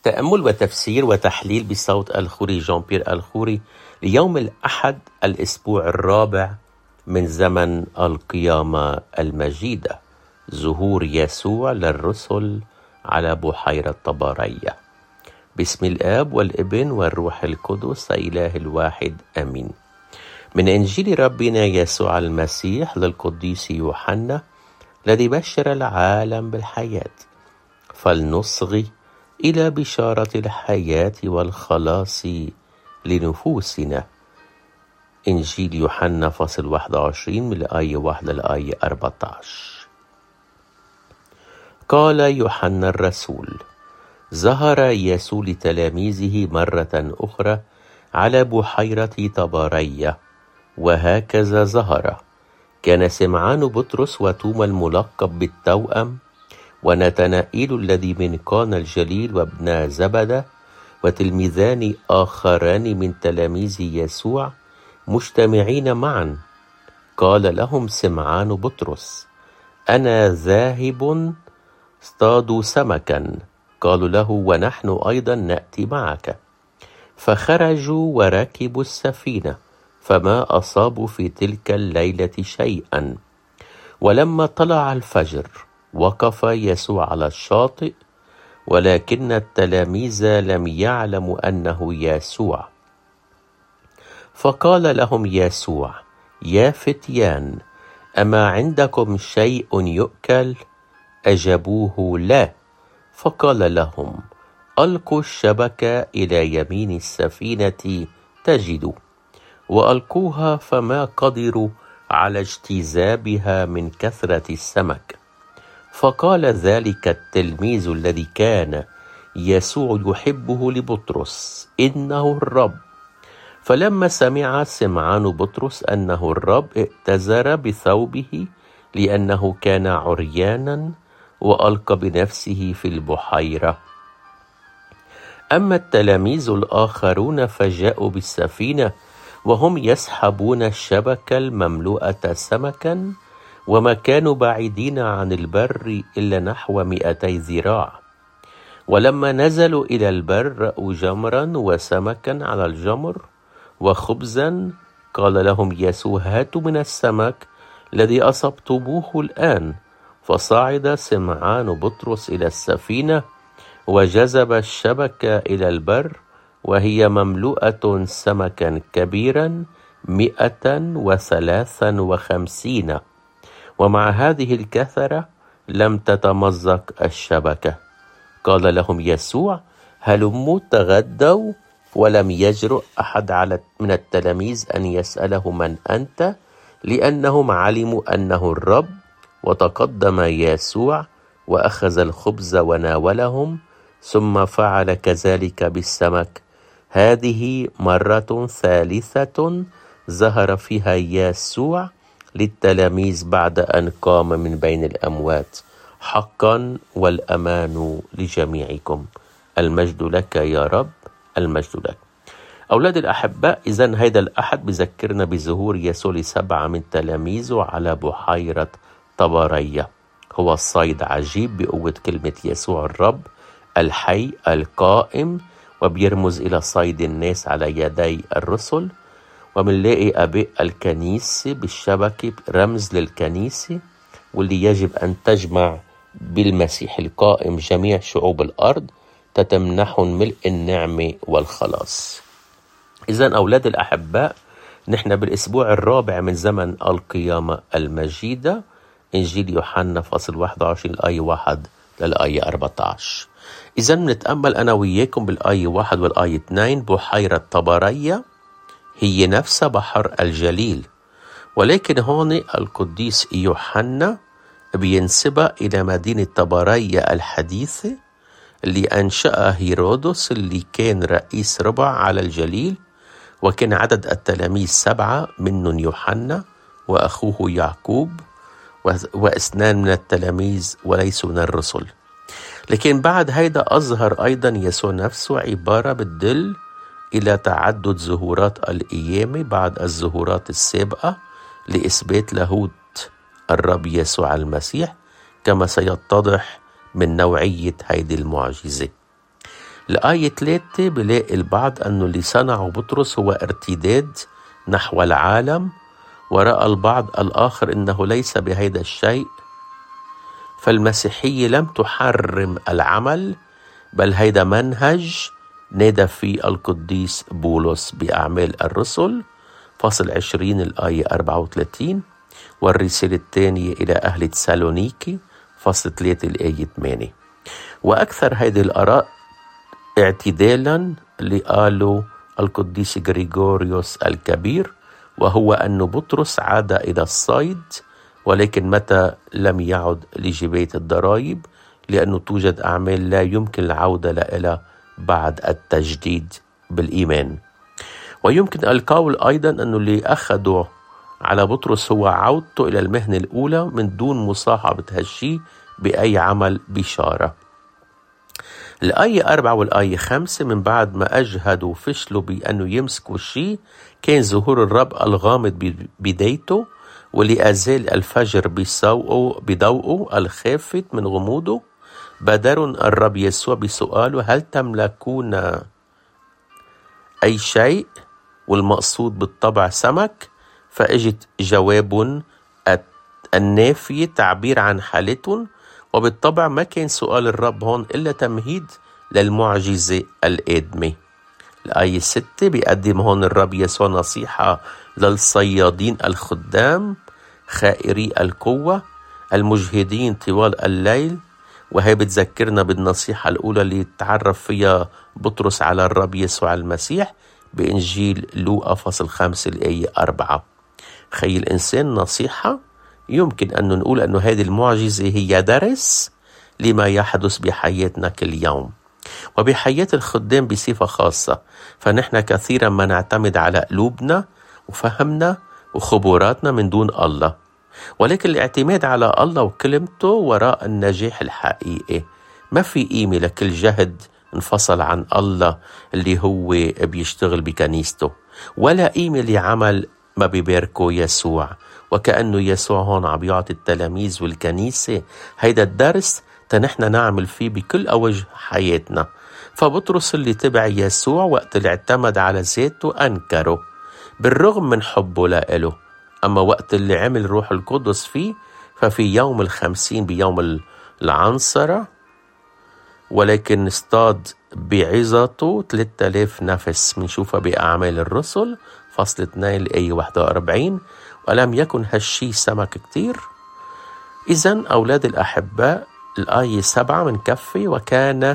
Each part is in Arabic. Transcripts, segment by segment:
تأمل وتفسير وتحليل بصوت الخوري جان بيير الخوري ليوم الأحد الأسبوع الرابع من زمن القيامة المجيدة، ظهور يسوع للرسل على بحيرة طبرية. باسم الآب والابن والروح القدس إله الواحد آمين. من إنجيل ربنا يسوع المسيح للقديس يوحنا الذي بشر العالم بالحياة، فلنصغي إلى بشارة الحياة والخلاص لنفوسنا. إنجيل يوحنا فصل 21 من الآية 1 للآية 14. قال يوحنا الرسول: ظهر يسوع لتلاميذه مرة أخرى على بحيرة طبرية، وهكذا ظهر كان سمعان بطرس وتوما الملقب بالتوأم ونتنائيل الذي من قانا الجليل وابن زبدة وتلميذان آخران من تلاميذ يسوع مجتمعين معا. قال لهم سمعان بطرس: أنا ذاهب اصطادوا سمكا. قالوا له: ونحن أيضا نأتي معك. فخرجوا وركبوا السفينة، فما أصابوا في تلك الليلة شيئا. ولما طلع الفجر وقف يسوع على الشاطئ، ولكن التلاميذ لم يعلموا أنه يسوع. فقال لهم يسوع: يا فتيان، أما عندكم شيء يؤكل؟ أجابوه: لا. فقال لهم: ألقوا الشبكة إلى يمين السفينة تجدوا. وألقوها، فما قدروا على اجتذابها من كثرة السمك. فقال ذلك التلميذ الذي كان يسوع يحبه لبطرس: إنه الرب. فلما سمع سمعان بطرس أنه الرب، ائتزر بثوبه لأنه كان عريانا، وألقى بنفسه في البحيرة. أما التلاميذ الآخرون فجاءوا بالسفينة وهم يسحبون الشبكة المملوءة سمكا، وما كانوا بعيدين عن البر إلا نحو 200 ذراع. ولما نزلوا إلى البر رأوا جمرا وسمكا على الجمر وخبزا. قال لهم يسوع: هاتوا من السمك الذي أصبتموه الآن. فصعد سمعان بطرس إلى السفينة وجذب الشبكة إلى البر، وهي مملوءة سمكا كبيرا 153. ومع هذه الكثرة لم تتمزق الشبكة. قال لهم يسوع: هلموا تغدوا. ولم يجرؤ أحد من التلاميذ أن يسأله: من أنت؟ لأنهم علموا أنه الرب. وتقدم يسوع وأخذ الخبز وناولهم، ثم فعل كذلك بالسمك. هذه مرة ثالثة ظهر فيها يسوع للتلاميذ بعد أن قام من بين الأموات. حقا والأمان لجميعكم. المجد لك يا رب، المجد لك. أولاد الأحباء، إذن هيدا الأحد بذكرنا بظهور يسوع ل7 من تلاميذه على بحيرة طبرية. هو الصيد عجيب بقوة كلمة يسوع الرب الحي القائم، وبيرمز إلى صيد الناس على يدي الرسل. ومنلاقي أباء الكنيسة بالشبكة رمز للكنيسة، واللي يجب أن تجمع بالمسيح القائم جميع شعوب الأرض، تتمنحهم ملء النعمة والخلاص. إذن أولاد الأحباء، نحن بالأسبوع الرابع من زمن القيامة المجيدة. إنجيل يوحنا فصل 21 الآية 1 للآية 14. إذن نتأمل أنا وياكم بالآية 1 والآية 2. بحيرة طبرية هي نفس بحر الجليل، ولكن هون القديس يوحنا بينسبها إلى مدينة طبرية الحديثة اللي أنشأها هيرودس، اللي كان رئيس ربع على الجليل. وكان عدد التلاميذ 7، منهم يوحنا وأخوه يعقوب، و2 من التلاميذ وليسوا من الرسل. لكن بعد هيدا أظهر أيضا يسوع نفسه عبارة بتدل إلى تعدد ظهورات القيامة بعد الظهورات السابقة لإثبات لاهوت الرب يسوع المسيح، كما سيتضح من نوعية هيدي المعجزة. الآية 3 بلاقي البعض أنه اللي صنعه بطرس هو ارتداد نحو العالم، ورأى البعض الآخر أنه ليس بهذا الشيء. فالمسيحية لم تحرم العمل، بل هيدا منهج نادى فيه القديس بولس بأعمال الرسل فصل 20 الآية 34، والرسالة الثانية إلى أهل تسالونيكي فصل 3 الآية 8. وأكثر هذه الآراء اعتدالا اللي قالوا القديس غريغوريوس الكبير، وهو أن بطرس عاد إلى الصيد، ولكن متى لم يعد لجباية الضرائب، لأنه توجد أعمال لا يمكن العودة إلى بعد التجديد بالإيمان. ويمكن القول أيضا أنه اللي أخذوا على بطرس هو عودته إلى المهنة الأولى من دون مصاحبة هالشي بأي عمل بشارة. الآية 4 والآية 5 من بعد ما أجهدوا وفشلوا بأنه يمسكوا الشيء، كان ظهور الرب الغامض بدايته، واللي أزال الفجر بضوءه الخافت من غموضه. بادروا الرب يسوع بسؤاله: هل تملكون أي شيء؟ والمقصود بالطبع سمك. فأجت جواب النافية تعبير عن حالتهم، وبالطبع ما كان سؤال الرب هون إلا تمهيد للمعجزة القادمة. الآية 6 بيقدم هون الرب يسوع نصيحة للصيادين الخدام خائري القوة المجهدين طوال الليل، وهي بتذكرنا بالنصيحة الأولى اللي تعرف فيها بطرس على الرب يسوع المسيح بإنجيل لوقا فصل 5 الآية 4. خي الإنسان نصيحة يمكن أن نقول أن هذه المعجزة هي درس لما يحدث بحياتنا كل يوم وبحياة الخدام بصفة خاصة. فنحن كثيرا ما نعتمد على قلوبنا وفهمنا وخبراتنا من دون الله، ولكن الاعتماد على الله وكلمته وراء النجاح الحقيقي. ما في قيمة لكل جهد انفصل عن الله اللي هو بيشتغل بكنيسته، ولا قيمة لعمل ما بيباركه يسوع. وكأنه يسوع هون عم يعطي التلاميذ والكنيسة هيدا الدرس تنحن نعمل فيه بكل أوجه حياتنا. فبطرس اللي تبع يسوع وقت اللي اعتمد على ذاته أنكره بالرغم من حبه لإله، أما وقت اللي عمل روح القدس فيه ففي يوم 50 بيوم العنصرة، ولكن اصطاد بعظته 3000 نفس. منشوفها بأعمال الرسل فصل 2 الآية 41. ولم يكن هالشي سمك كتير. إذن أولاد الأحباء الآية 7 منكفي: وكان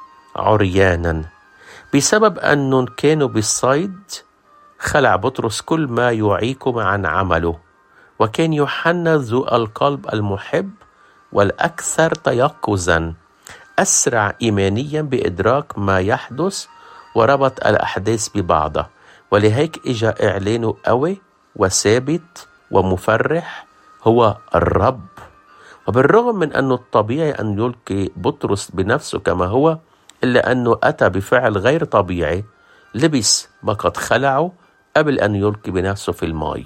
عريانا. بسبب أنهم كانوا بالصيد خلع بطرس كل ما يعيكم عن عمله، وكان يوحنا ذو القلب المحب والأكثر تيقظا أسرع إيمانيا بإدراك ما يحدث وربط الأحداث ببعضها، ولهيك إجا إعلانه قوي وثابت ومفرح: هو الرب. وبالرغم من أنه الطبيعي أن يلقي بطرس بنفسه كما هو، إلا أنه أتى بفعل غير طبيعي، لبس ما قد خلعه قبل أن يلقي بنفسه في الماء.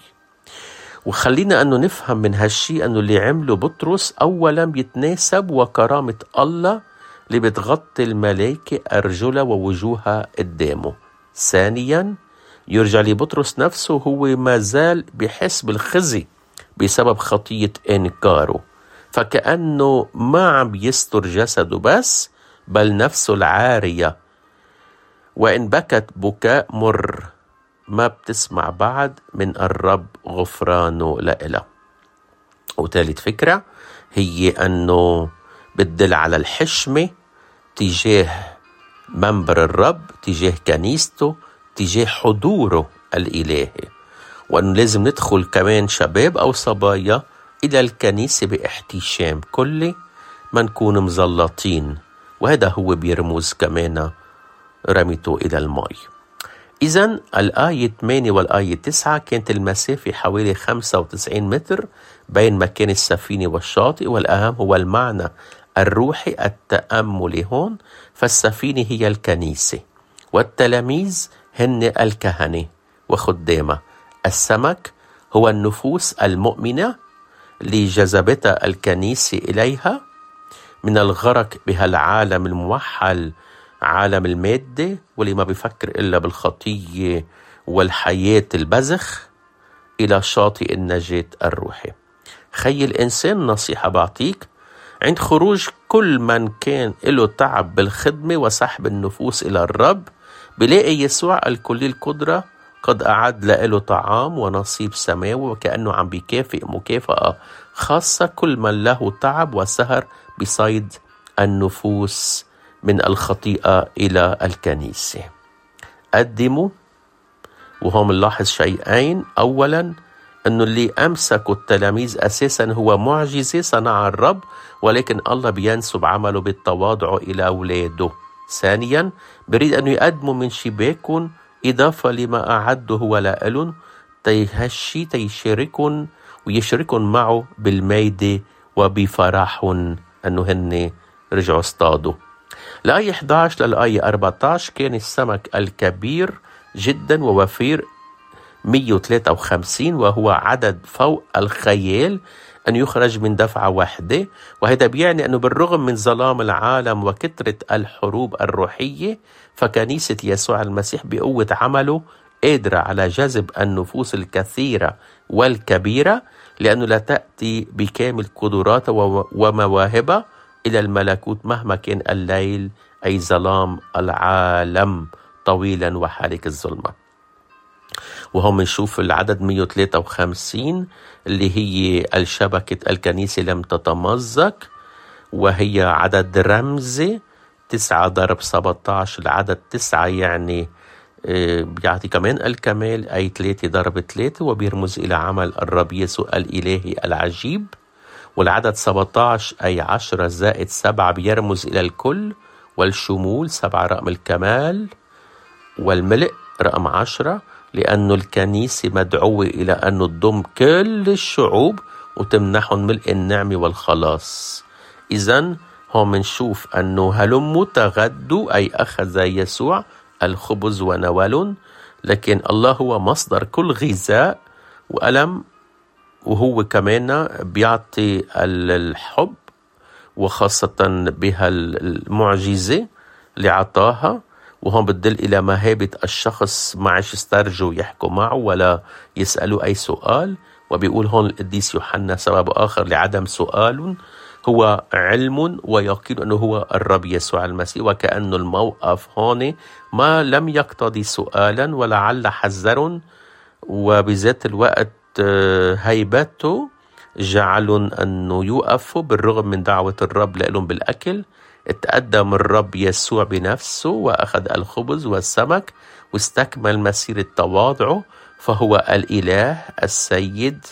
وخلينا أنه نفهم من هالشي أنه اللي عمله بطرس أولا بيتناسب وكرامة الله اللي بتغطي الملائكة أرجلها ووجوهها قدامه. ثانيا يرجع لبطرس نفسه هو ما زال بحس بالخزي بسبب خطية إنكاره، فكأنه ما عم بيستر جسده بس بل نفسه العارية، وإن بكت بكاء مر ما بتسمع بعد من الرب غفرانه لإله. وثالث فكرة هي أنه بتدل على الحشمة تجاه منبر الرب، تجاه كنيسته، تجاه حضوره الإلهي، وأنه لازم ندخل كمان شباب أو صبايا إلى الكنيسة باحتشام كلي، ما نكون مزلطين، وهذا هو بيرمز كمان رميته إلى الماء. إذن الآية 8 والآية 9 كانت المسافة حوالي 95 متر بين مكان السفينة والشاطئ، والأهم هو المعنى الروحي التأملي هون. فالسفينة هي الكنيسة، والتلاميذ هن الكهنة وخدامة. السمك هو النفوس المؤمنة اللي جذبتها الكنيسة إليها من الغرق بها العالم الموحل عالم المادة واللي ما بيفكر إلا بالخطية والحياة البذخ إلى شاطئ النجاة الروحي. خي الإنسان، نصيحة بعطيك: عند خروج كل من كان له تعب بالخدمة وسحب النفوس إلى الرب، بلاقي يسوع الكلي القدرة قد أعد له طعام ونصيب سماوي، وكأنه عم بيكافئ مكافأة خاصة كل من له تعب وسهر بصيد النفوس من الخطيئة إلى الكنيسة. قدموا. وهم نلاحظ شيئين: أولا أنه اللي أمسكوا التلاميذ أساسا هو معجزة صنع الرب، ولكن الله بينسب عمله بالتواضع إلى أولاده. ثانيا بريد أنه يقدموا من شباكهم إضافة لما أعده هو لألن، تيهشي تيشاركن ويشركن معه بالميدة وبفرحهم أنه هن رجعوا اصطادوا. الآية 11 للآية 14: كان السمك الكبير جدا ووفير 153، وهو عدد فوق الخيال أن يخرج من دفعة واحدة. وهذا بيعني أنه بالرغم من ظلام العالم وكثرة الحروب الروحية، فكنيسة يسوع المسيح بقوة عمله قادرة على جذب النفوس الكثيرة والكبيرة، لأنه لا تأتي بكامل قدراتها ومواهبها إلى الملكوت مهما كان الليل أي ظلام العالم طويلا وحالك الظلمة. وهم نشوف العدد 153 اللي هي الشبكة الكنيسة لم تتمزق، وهي عدد رمزي. 9 ضرب 17 العدد 9 يعني بيعطي كمان الكمال، أي 3 ضرب 3 وبيرمز إلى عمل الرب يسوع الإلهي العجيب. والعدد 17 أي 10 زائد 7 بيرمز إلى الكل والشمول. 7 رقم الكمال والملء رقم 10، لأنه الكنيسة مدعوة إلى أن تضم كل الشعوب وتمنحهم ملء النعمة والخلاص. إذن هم نشوف أنه هلموا تغدوا، أي أخذ يسوع الخبز ونولن، لكن الله هو مصدر كل غذاء وألم، وهو كمان بيعطي الحب، وخاصة بها المعجزة اللي عطاها. وهم بتدل إلى مهابة الشخص معش استرجوا يحكوا معه ولا يسألوا أي سؤال. وبيقول هون القديس يوحنا سبب آخر لعدم سؤال هو علم ويقين أنه هو الرب يسوع المسيح، وكأنه الموقف هون ما لم يقتضي سؤالا ولعل حذر، وبذات الوقت هيبته جعلهم أنه يوقفوا بالرغم من دعوة الرب لهم بالأكل. اتقدم الرب يسوع بنفسه وأخذ الخبز والسمك واستكمل مسيرة تواضعه، فهو الإله السيد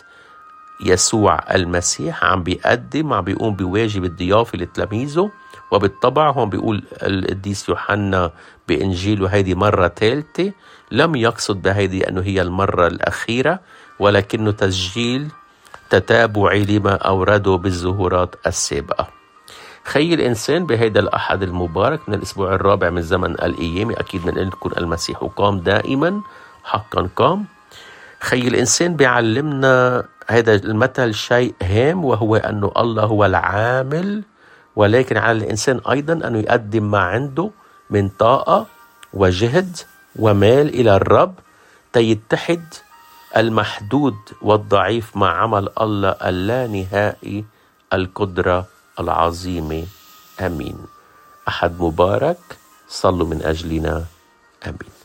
يسوع المسيح عم بيقوم بواجب الضيافة لتلاميذه. وبالطبع هم بيقول القديس يوحنا بإنجيله هيدي مرة ثالثة، لم يقصد بهيدي أنه هي المرة الأخيرة، ولكنه تسجيل تتابعي لما أورده بالظهورات السابقة. خي الإنسان بهيدا الأحد المبارك من الأسبوع الرابع من زمن الأيام، أكيد من لكم المسيح قام دائما، حقا قام. خي الإنسان بيعلمنا هذا المثل شيء هام، وهو أنه الله هو العامل، ولكن على الإنسان أيضا أنه يقدم ما عنده من طاقة وجهد ومال إلى الرب تيتحد المحدود والضعيف مع عمل الله اللانهائي القدرة العظيمة. آمين. أحد مبارك. صلوا من أجلنا. آمين.